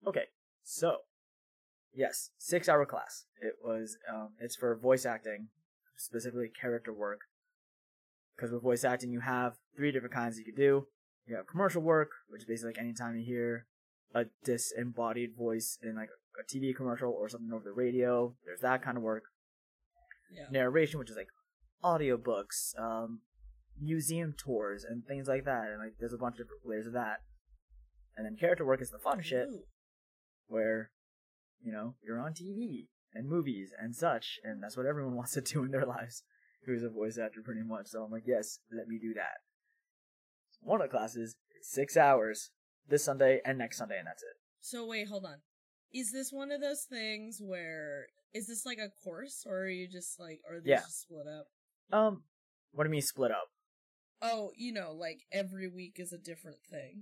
Okay, so yes, 6-hour class. It was. It's for voice acting, specifically character work. Because with voice acting, you have 3 different kinds you could do. You have commercial work, which is basically like anytime you hear a disembodied voice in like a TV commercial or something over the radio. There's that kind of work. Yeah. Narration, which is like audiobooks, museum tours, and things like that. And like there's a bunch of different layers of that. And then character work is the fun shit, where, you know, you're on TV and movies and such, and that's what everyone wants to do in their lives who's a voice actor pretty much. So I'm like, yes, let me do that. One of the classes is 6 hours this Sunday and next Sunday, and that's it. So wait, hold on. Is this one of those things where, is this like a course, or are you just like, or are these just split up? What do you mean split up? Oh, you know, like every week is a different thing.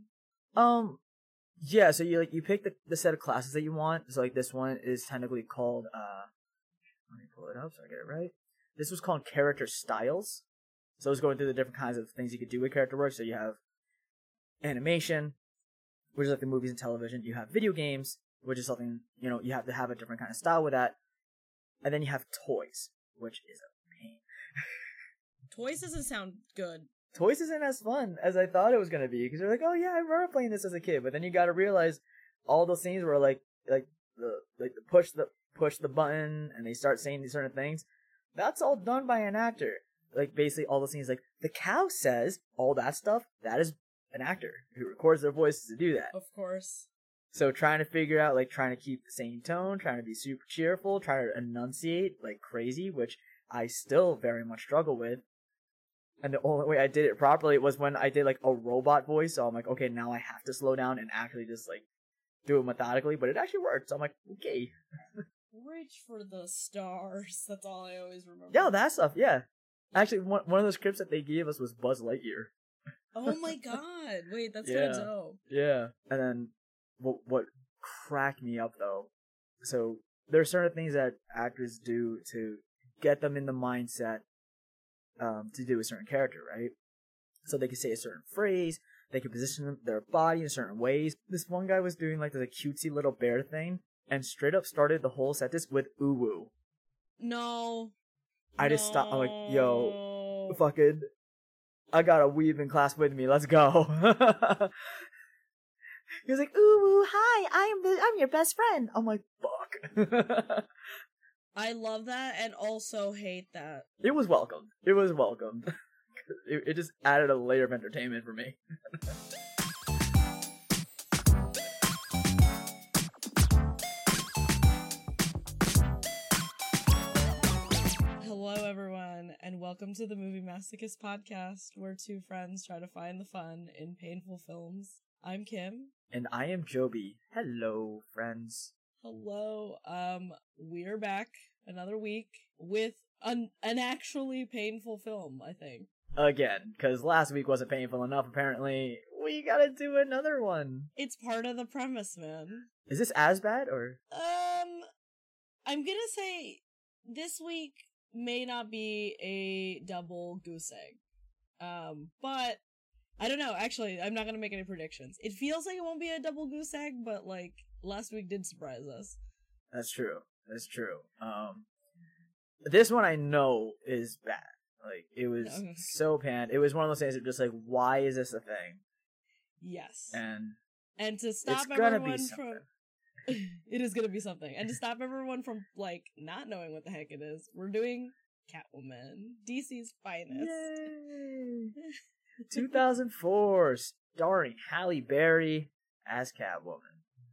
Yeah, so you pick the set of classes that you want. So like this one is technically called let me pull it up so I get it right. This was called Character Styles. So it's going through the different kinds of things you could do with character work. So you have animation, which is like the movies and television. You have video games, which is something, you know, you have to have a different kind of style with that. And then you have toys, which is a pain. Toys doesn't sound good. Toys isn't as fun as I thought it was gonna be, because you're like, oh yeah, I remember playing this as a kid, but then you gotta realize all those scenes where like the push the button and they start saying these certain things, that's all done by an actor. Like basically all the scenes, like the cow says, all that stuff, that is an actor who records their voices to do that. Of course. So trying to figure out, like trying to keep the same tone, trying to be super cheerful, trying to enunciate like crazy, which I still very much struggle with. And the only way I did it properly was when I did like a robot voice. So I'm like, okay, now I have to slow down and actually just like do it methodically. But it actually worked. So I'm like, okay. Reach for the stars. That's all I always remember. Yeah, that stuff. Yeah. Actually, one of the scripts that they gave us was Buzz Lightyear. Oh my god. Wait, that's kind of dope. Yeah. And then what cracked me up though. So there are certain things that actors do to get them in the mindset to do a certain character, right? So they can say a certain phrase, they can position their body in certain ways. This one guy was doing like this cutesy little bear thing, and straight up started the whole sentence with "uwu." No. I just stopped. I'm like, yo, fucking, I got a weeb in class with me. Let's go. He was like, "Uwu, hi, I'm your best friend." I'm like, fuck. I love that and also hate that. It was welcomed. It was welcomed. It just added a layer of entertainment for me. Hello, everyone, and welcome to the Movie Masochist podcast, where two friends try to find the fun in painful films. I'm Kim. And I am Joby. Hello, friends. Hello. We're back another week with an actually painful film, I think. Again, because last week wasn't painful enough, apparently. We gotta do another one. It's part of the premise, man. Is this as bad, or? I'm gonna say this week may not be a double goose egg. But I don't know, actually, I'm not gonna make any predictions. It feels like it won't be a double goose egg, but, like, last week did surprise us. That's true. That's true. This one I know is bad. Like, it was so panned. It was one of those things that just like, why is this a thing? Yes. And to stop everyone from... It is gonna be something. And to stop everyone from, like, not knowing what the heck it is, we're doing Catwoman. DC's finest. Yay! 2004, starring Halle Berry as Catwoman.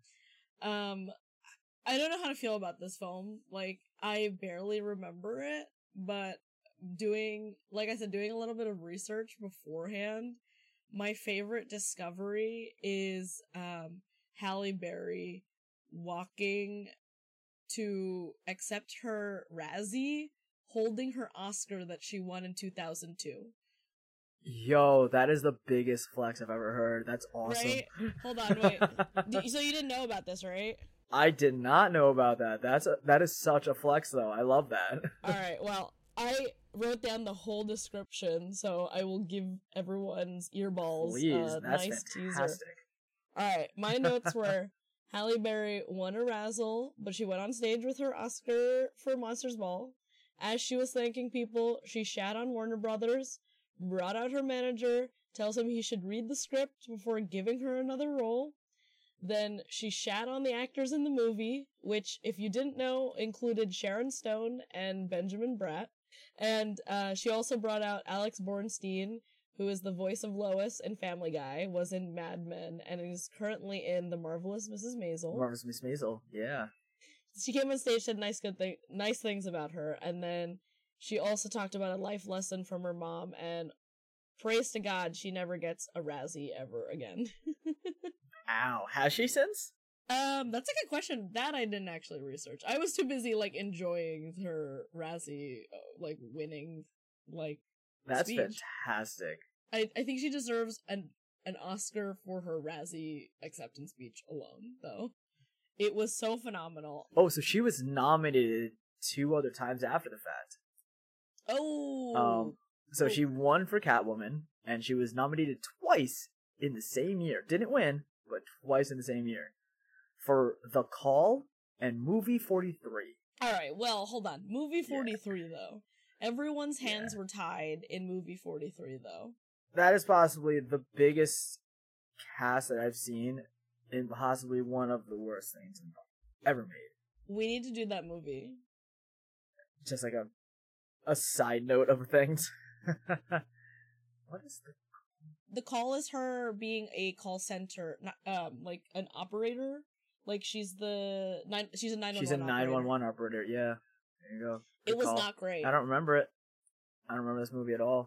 I don't know how to feel about this film. Like, I barely remember it, but doing a little bit of research beforehand, my favorite discovery is Halle Berry walking to accept her Razzie, holding her Oscar that she won in 2002. Yo, that is the biggest flex I've ever heard. That's awesome. Right? Hold on, wait. So you didn't know about this, right? I did not know about that. That is such a flex, though. I love that. Alright, well, I wrote down the whole description, so I will give everyone's earballs Please, a that's nice fantastic. teaser. Alright, my notes were, Halle Berry won a razzle, but she went on stage with her Oscar for Monsters Ball. As she was thanking people, she shat on Warner Brothers, brought out her manager, tells him he should read the script before giving her another role. Then she shat on the actors in the movie, which, if you didn't know, included Sharon Stone and Benjamin Bratt. And she also brought out Alex Bornstein, who is the voice of Lois in Family Guy, was in Mad Men, and is currently in The Marvelous Mrs. Maisel. Marvelous Miss Maisel, yeah. She came on stage, said nice things about her, and then she also talked about a life lesson from her mom, and praise to God, she never gets a Razzie ever again. Ow. Has she since? That's a good question. That I didn't actually research. I was too busy, like, enjoying her Razzie, like, winning, like, That's speech. fantastic. I think she deserves an Oscar for her Razzie acceptance speech alone, though. It was so phenomenal. Oh, so she was nominated 2 other times after the fact. Oh! So she won for Catwoman, and she was nominated twice in the same year. Didn't win, but twice in the same year. For The Call and Movie 43. Alright, well, hold on. Movie 43, though. Everyone's hands were tied in Movie 43, though. That is possibly the biggest cast that I've seen, and possibly one of the worst things ever made. We need to do that movie. Just like a side note of things. What is The Call is her being a call center, like an operator. Like she's a 911. She's a 911 operator. Yeah, there you go. It was not great. I don't remember it. I don't remember this movie at all.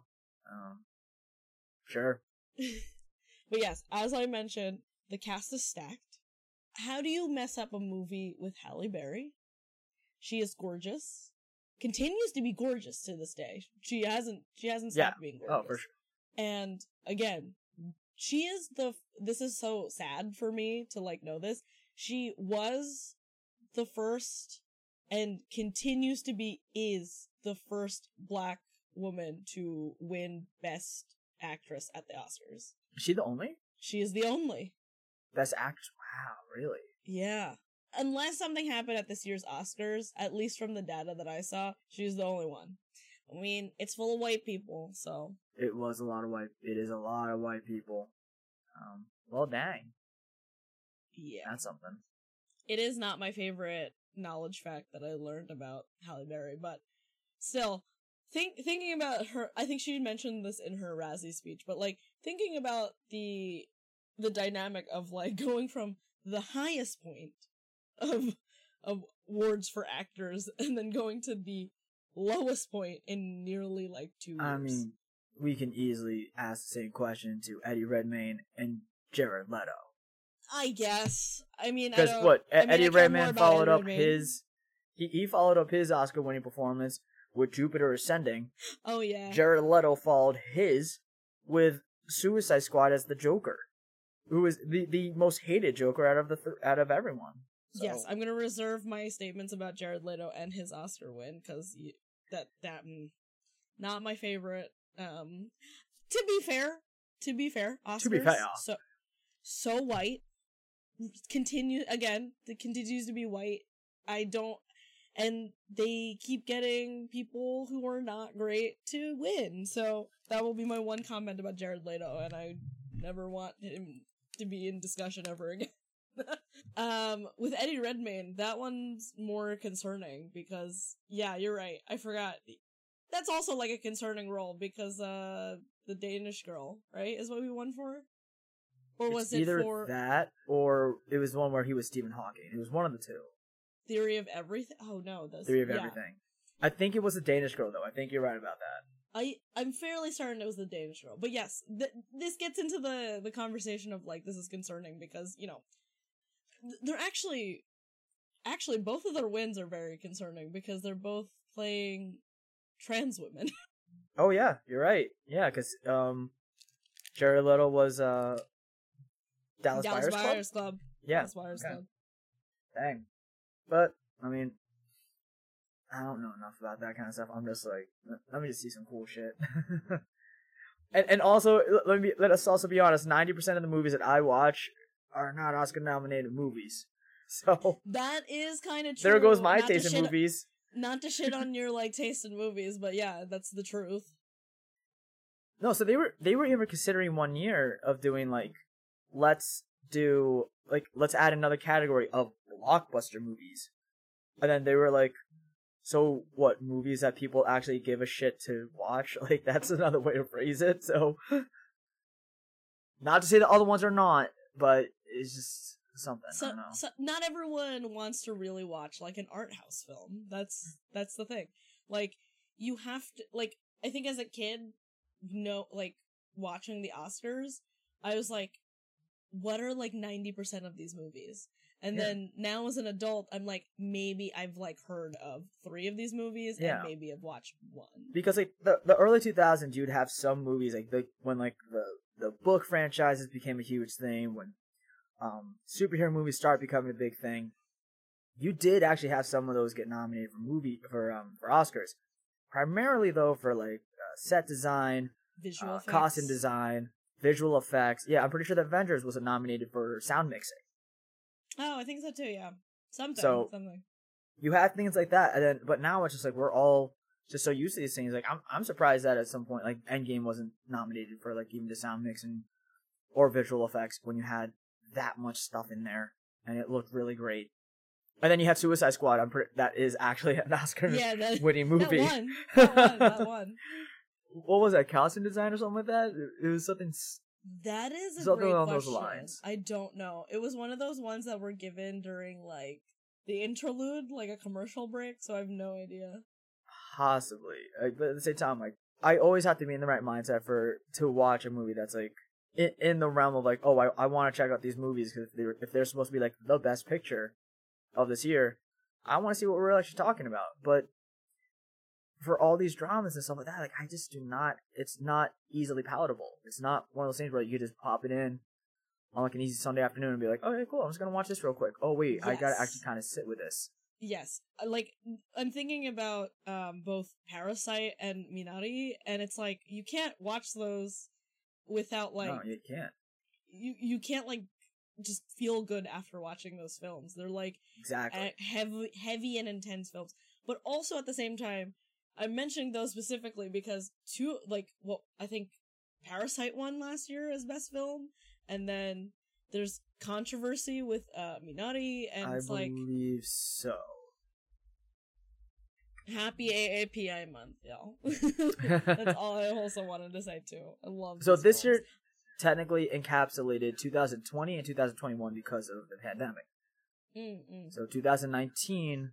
Sure. But yes, as I mentioned, the cast is stacked. How do you mess up a movie with Halle Berry? She is gorgeous. Continues to be gorgeous to this day. She hasn't stopped being gorgeous. Oh, for sure. And again, she is this is so sad for me to like know this. She was the first and continues to is the first Black woman to win Best Actress at the Oscars. Is she the only? She is the only. Best Actress? Wow, really? Yeah. Unless something happened at this year's Oscars, at least from the data that I saw, she's the only one. I mean, it's full of white people, so. It is a lot of white people. Well, dang. Yeah. That's something. It is not my favorite knowledge fact that I learned about Halle Berry, but still, thinking about her, I think she mentioned this in her Razzie speech, but like, thinking about the dynamic of like going from the highest point of awards for actors and then going to the lowest point in nearly like 2 years. I mean, we can easily ask the same question to Eddie Redmayne and Jared Leto. I guess. I mean, because Eddie Redmayne followed up his he followed up his Oscar-winning performance with Jupiter Ascending. Oh yeah. Jared Leto followed his with Suicide Squad as the Joker, who is the most hated Joker out of everyone. So. Yes, I'm gonna reserve my statements about Jared Leto and his Oscar win because that not my favorite. To be fair, Oscars so white. Continues to be white. And they keep getting people who are not great to win. So that will be my one comment about Jared Leto, and I never want him to be in discussion ever again. With Eddie Redmayne, that one's more concerning because, yeah, you're right. I forgot. That's also like a concerning role because, the Danish Girl, right, is what we won for? Or was it either for that, or it was one where he was Stephen Hawking. It was one of the two. Theory of Everything? Oh no, Theory of Everything. I think it was the Danish Girl, though. I think you're right about that. I'm fairly certain it was the Danish Girl, but yes, this gets into the conversation of like this is concerning because they're actually both of their wins are very concerning because they're both playing trans women. Oh yeah, you're right. Yeah, because Jared Leto was Dallas Buyers Club. Yeah, Dallas Buyers Club. Dang, but I mean, I don't know enough about that kind of stuff. I'm just like, let me just see some cool shit. and also, let us also be honest. 90% of the movies that I watch are not Oscar nominated movies. So that is kind of true. there goes my Not to taste in shit- movies. Not to shit on your like taste in movies, but yeah, that's the truth. No, so they were even considering 1 year of doing like, let's add another category of blockbuster movies, and then they were like, so what, movies that people actually give a shit to watch? Like, that's another way to phrase it. So, not to say the other ones are not, but it's just something. I don't know. So not everyone wants to really watch like an art house film. That's the thing. Like, you have to, like, I think as a kid, like watching the Oscars, I was like, what are like 90% of these movies? And then now as an adult, I'm like, maybe I've like heard of 3 of these movies, and maybe I've watched 1. Because like the early 2000s, you'd have some movies like when the book franchises became a huge thing, when superhero movies started becoming a big thing. You did actually have some of those get nominated for Oscars, primarily though for like set design, visual effects, costume design, visual effects. Yeah, I'm pretty sure the Avengers was nominated for sound mixing. Oh, I think so too. Yeah, something. You have things like that, and then but now it's just like we're all just so used to these things. Like I'm surprised that at some point like Endgame wasn't nominated for like even the sound mixing or visual effects when you had that much stuff in there and it looked really great. And then you have Suicide Squad. That is actually an Oscar winning movie. That one. What was that? Costume design or something like that? It was something. That is a something great along question. Those lines. I don't know. It was one of those ones that were given during like the interlude, like a commercial break. So I have no idea. Possibly, but at the same time, like I always have to be in the right mindset to watch a movie that's like in the realm of like, oh, I want to check out these movies because if they're supposed to be like the best picture of this year, I want to see what we're actually talking about. But for all these dramas and stuff like that, like I just do not. It's not easily palatable. It's not one of those things where you can just pop it in on like an easy Sunday afternoon and be like, okay, cool, I'm just gonna watch this real quick. Oh wait, I gotta actually kind of sit with this. Yes, like I'm thinking about both Parasite and Minari, and it's like you can't watch those without like no, you can't. You can't like just feel good after watching those films. They're like exactly heavy and intense films, but also at the same time, I'm mentioning those specifically because I think Parasite won last year as best film, and then there's controversy with Minari, and it's like I believe so. Happy AAPI month, y'all. That's all I also wanted to say too. I love. So this year technically encapsulated 2020 and 2021 because of the pandemic. So 2019,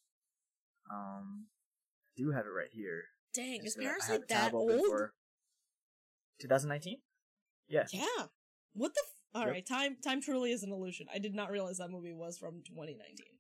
do have it right here. Dang, is Parasite that old? 2019? Yeah. Yeah. What the? All right, time truly is an illusion. I did not realize that movie was from 2019.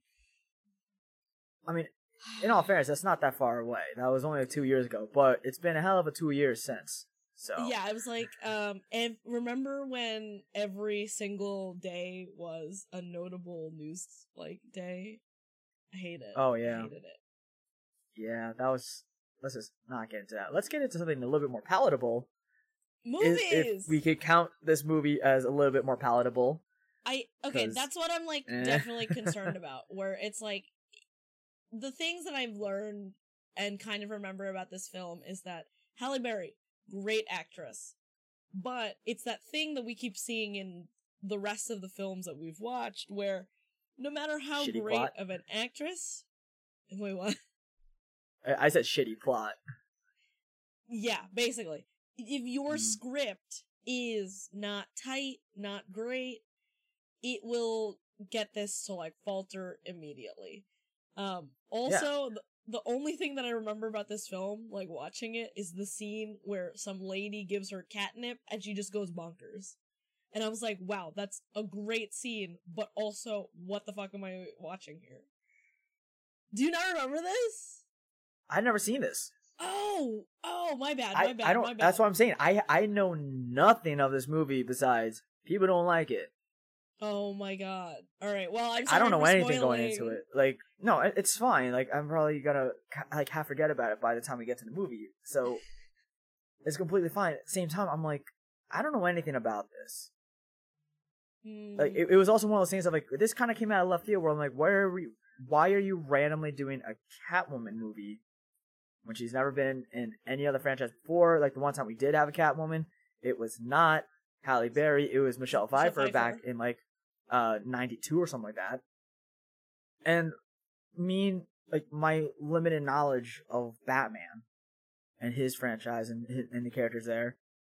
I mean, in all fairness, that's not that far away. That was only 2 years ago, but it's been a hell of a 2 years since. So yeah, I was like, and remember when every single day was a notable news day? I hate it. Oh yeah, I hated it. Yeah, that was. Let's just not get into that. Let's get into something a little bit more palatable. Movies. If we could count this movie as a little bit more palatable. That's what I'm like definitely concerned about. Where it's like the things that I've learned and kind of remember about this film is that Halle Berry, great actress, but it's that thing that we keep seeing in the rest of the films that we've watched, where no matter how shitty great plot. of an actress, wait, what? I said shitty plot. Yeah, basically. If your script is not tight, not great, it will get this to like falter immediately. The only thing that I remember about this film, like watching it, is the scene where some lady gives her catnip and she just goes bonkers. And I was like, wow, that's a great scene, but also, what the fuck am I watching here? Do you not remember this? I've never seen this. Oh, my bad. I don't. That's what I'm saying. I know nothing of this movie besides people don't like it. Oh my god! All right. Well, I don't know anything going into it. Like, no, it's fine. Like, I'm probably gonna like half forget about it by the time we get to the movie. So it's completely fine. At the same time, I'm like, I don't know anything about this. Like it was also one of those things of like this kind of came out of left field where I'm like, why are you randomly doing a Catwoman movie when she's never been in any other franchise before? Like the one time we did have a Catwoman, it was not Halle Berry, it was Michelle Pfeiffer back in like 92 or something like that. And like my limited knowledge of Batman and his franchise and the characters there,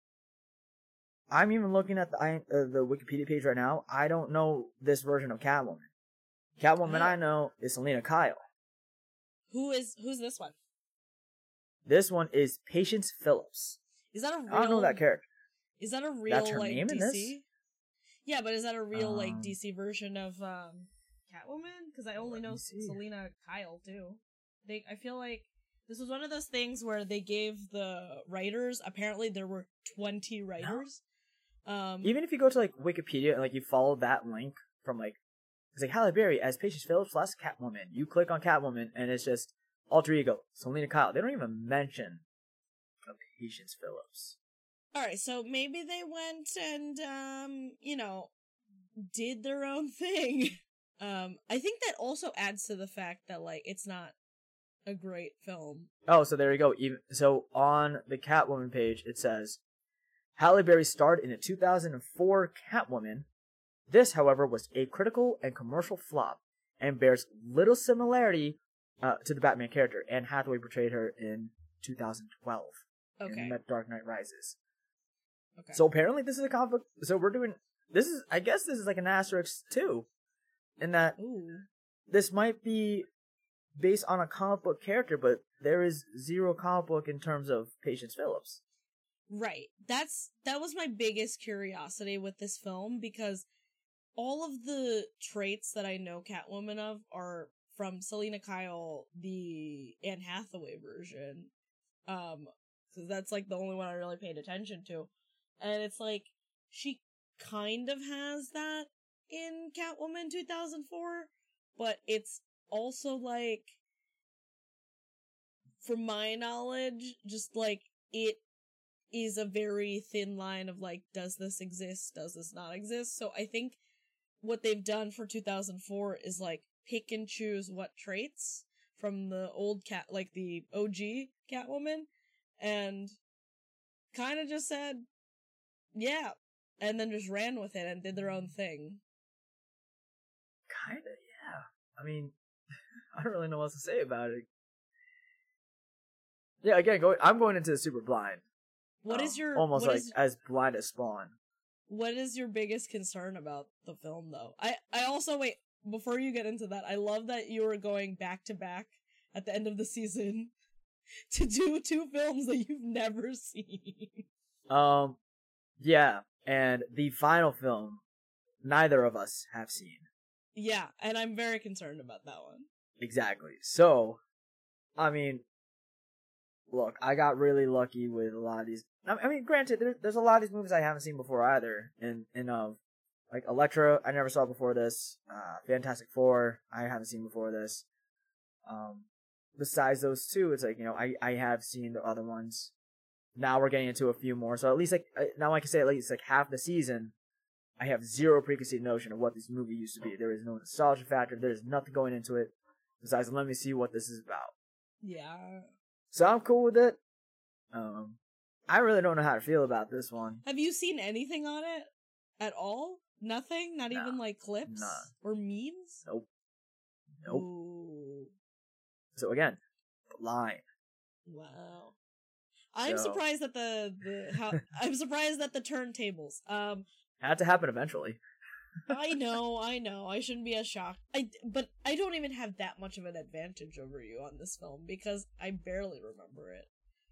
I'm even looking at the Wikipedia page right now. I don't know this version of Catwoman. Catwoman I know is Selena Kyle. Who's this one? This one is Patience Phillips. Is that a real? I don't know that character. Is that a real That's her like name DC? in this? Yeah, but is that a real like DC version of Catwoman? Because I only know Selena Kyle too. I feel like this was one of those things where they gave the writers. Apparently, there were 20 writers. No. Even if you go to like Wikipedia and like you follow that link from like it's like Halle Berry as Patience Phillips last Catwoman. You click on Catwoman and it's just alter ego Selena Kyle. They don't even mention Patience Phillips. All right, so maybe they went and did their own thing. I think that also adds to the fact that like it's not a great film. Oh, so there you go. So on the Catwoman page, it says Halle Berry starred in a 2004 Catwoman. This, however, was a critical and commercial flop and bears little similarity to the Batman character. Anne Hathaway portrayed her in 2012 in The Dark Knight Rises. Okay. So apparently this is a comic book. So we're doing this is. I guess this is like an asterisk too, in that this might be based on a comic book character, but there is zero comic book in terms of Patience Phillips. Right. That was my biggest curiosity with this film, because all of the traits that I know Catwoman of are from Selena Kyle, the Anne Hathaway version. Because that's like the only one I really paid attention to. And it's like, she kind of has that in Catwoman 2004, but it's also like, from my knowledge, just like, it is a very thin line of like, does this exist? Does this not exist? So I think what they've done for 2004 is like, pick and choose what traits from the old like the OG Catwoman, and kind of just said, yeah, and then just ran with it and did their own thing. Kinda, yeah. I mean, I don't really know what else to say about it. Yeah, again, I'm going into super blind. What is your... Almost like as blind as Spawn. What is your biggest concern about the film, though? I also, wait, before you get into that, I love that you were going back to back at the end of the season to do 2 films that you've never seen. Yeah, and the final film, neither of us have seen. Yeah, and I'm very concerned about that one. Exactly. So, I mean, look, I got really lucky with a lot of these. I mean, granted, there's a lot of these movies I haven't seen before either. Like Elektra, I never saw before this. Fantastic Four, I haven't seen before this. Besides those 2, it's like, I have seen the other ones. Now we're getting into a few more. So at least now I can say at least like half the season, I have zero preconceived notion of what this movie used to be. There is no nostalgia factor. There is nothing going into it besides let me see what this is about. Yeah. So I'm cool with it. I really don't know how to feel about this one. Have you seen anything on it at all? Nothing? Not even like clips? Or memes? Nope. Ooh. So again, blind. Wow. I'm surprised at I'm surprised at the turntables. Had to happen eventually. I know. I shouldn't be as shocked. But I don't even have that much of an advantage over you on this film because I barely remember it.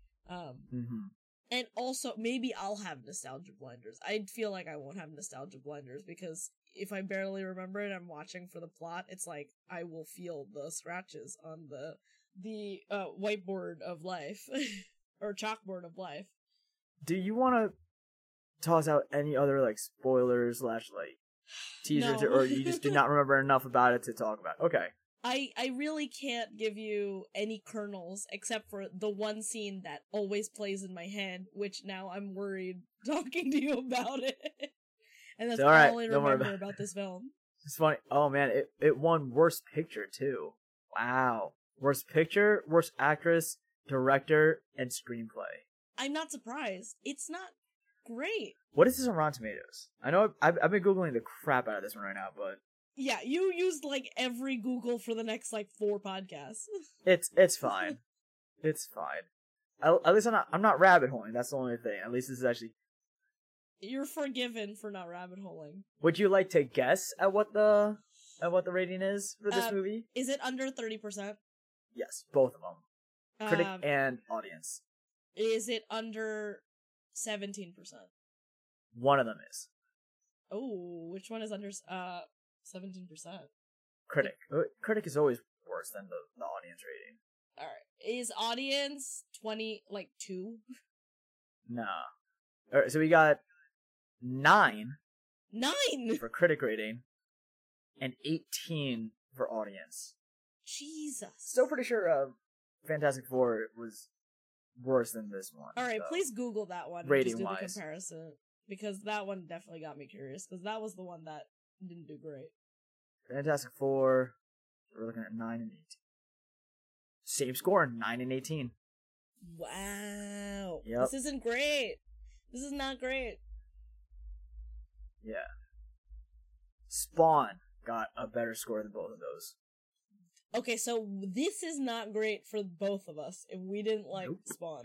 And also, maybe I'll have nostalgia blinders. I feel like I won't have nostalgia blinders because if I barely remember it, I'm watching for the plot. It's like I will feel the scratches on the whiteboard of life or chalkboard of life. Do you want to toss out any other like spoilers / like teasers, or you just do not remember enough about it to talk about? Okay. I really can't give you any kernels except for the one scene that always plays in my head, which now I'm worried talking to you about it. And that's It's all right. all I Don't worry remember about this film. It's funny. Oh man, it won Worst Picture too. Wow. Worst Picture, Worst Actress, Director, and Screenplay. I'm not surprised. It's not great. What is this on Rotten Tomatoes? I know I've been Googling the crap out of this one right now, but Yeah, you used like every Google for the next like 4 podcasts. it's fine. It's fine. At least I'm not rabbit holing. That's the only thing. At least this is actually. You're forgiven for not rabbit holing. Would you like to guess at what the rating is for this movie? Is it under 30%? Yes, both of them. Critic and audience. Is it under 17%? One of them is. Oh, which one is under 17%? Critic. Critic is always worse than the audience rating. Alright. Is audience 20, like, 2? Nah. Alright, so we got 9 9! for critic rating and 18 for audience. Jesus. Still pretty sure Fantastic Four was worse than this one. Alright, so. please Google that one. Rating and just do wise. the comparison. Because that one definitely got me curious. Because that was the one that didn't do great. Fantastic Four, we're looking at 9 and 18. Same score, 9 and 18. Wow. Yep. This isn't great. This is not great. Yeah. Spawn got a better score than both of those. Okay, so this is not great for both of us if we didn't like Spawn.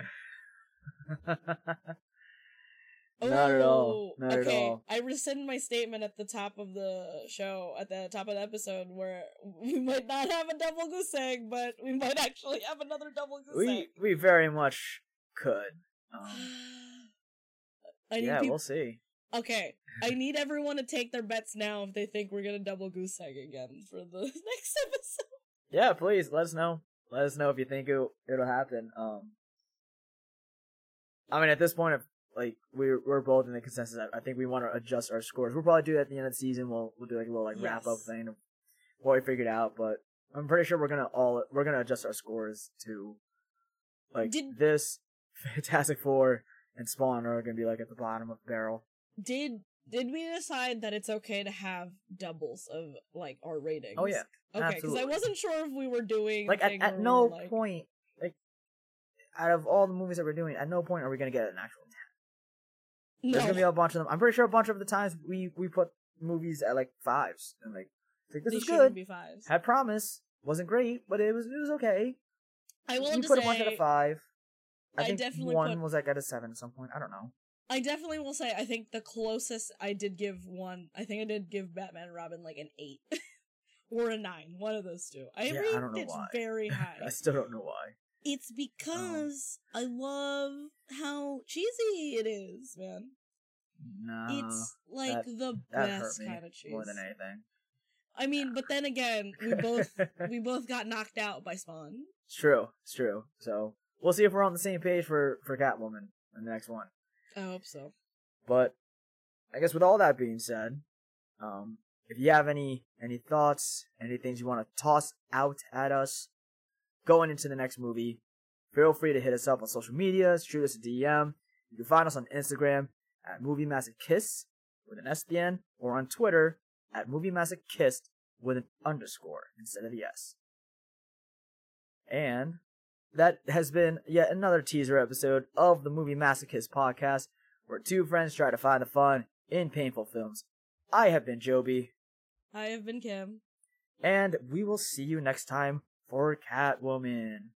Not at all. Not at all. I rescind my statement at the top of the show, at the top of the episode, where we might not have a double goose egg, but we might actually have another double goose egg. We very much could. We'll see. Okay, I need everyone to take their bets now if they think we're gonna double goose egg again for the next episode. Yeah, please let us know. Let us know if you think it'll happen. I mean, at this point, we're both in the consensus. I think we want to adjust our scores. We'll probably do it at the end of the season. We'll do like a little wrap up thing of what we figured out. But I'm pretty sure we're gonna adjust our scores to this Fantastic Four and Spawn are gonna be like at the bottom of the barrel. Did we decide that it's okay to have doubles of like our ratings? Oh yeah, okay. Because I wasn't sure if we were doing at no point, out of all the movies that we're doing, at no point are we gonna get an actual 10. There's gonna be a bunch of them. I'm pretty sure a bunch of the times we put movies at like 5s and this is good. Be 5s. Had promise, wasn't great, but it was okay. I will have to put say, a bunch at a 5. I think definitely one was at a 7 at some point. I don't know. I definitely will say I think the closest I did give one. I think I did give Batman and Robin like an 8 or a 9. One of those two. I don't know it's why. very high. I still don't know why. It's because I love how cheesy it is, man. No, it's like the that best hurt me kind of cheese. more than anything. I mean, but then again, we both got knocked out by Spawn. It's true. So we'll see if we're on the same page for Catwoman in the next one. I hope so. But I guess with all that being said, if you have any thoughts, any things you want to toss out at us going into the next movie, feel free to hit us up on social media, shoot us a DM. You can find us on Instagram at MovieMassacKiss with an S at the end, or on Twitter at MovieMassacKiss with an underscore instead of the S. And that has been yet another teaser episode of the Movie Masochist podcast, where two friends try to find the fun in painful films. I have been Joby. I have been Kim. And we will see you next time for Catwoman.